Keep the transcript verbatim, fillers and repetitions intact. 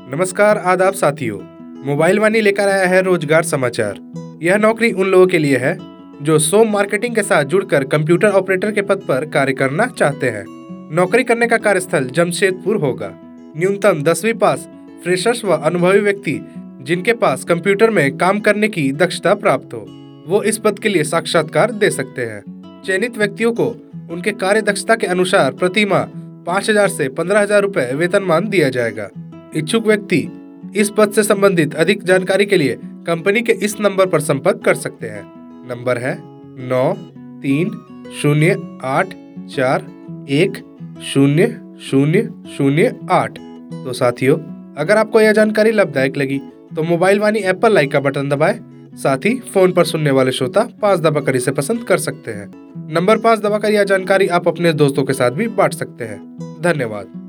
नमस्कार आदाब साथियों। मोबाइल वाणी लेकर आया है रोजगार समाचार। यह नौकरी उन लोगों के लिए है जो सोम मार्केटिंग के साथ जुड़कर कंप्यूटर ऑपरेटर के पद पर कार्य करना चाहते हैं। नौकरी करने का कार्यस्थल जमशेदपुर होगा। न्यूनतम दसवीं पास फ्रेशर्स व अनुभवी व्यक्ति जिनके पास कंप्यूटर में काम करने की दक्षता प्राप्त हो, वो इस पद के लिए साक्षात्कार दे सकते हैं। चयनित व्यक्तियों को उनके कार्य दक्षता के अनुसार प्रति माह पाँच हजार से पंद्रह हजार रुपए वेतनमान दिया जाएगा। इच्छुक व्यक्ति इस पद से संबंधित अधिक जानकारी के लिए कंपनी के इस नंबर पर संपर्क कर सकते हैं। नंबर है नौ तीन शून्य आठ चार एक शून्य शून्य शून्य आठ। तो साथियों, अगर आपको यह जानकारी लाभदायक लगी तो मोबाइल वाणी ऐप पर लाइक का बटन दबाएं। साथ ही फोन पर सुनने वाले श्रोता पाँच दबाकर इसे पसंद कर सकते हैं। नंबर पाँच दबाकर यह जानकारी आप अपने दोस्तों के साथ भी बांट सकते हैं। धन्यवाद।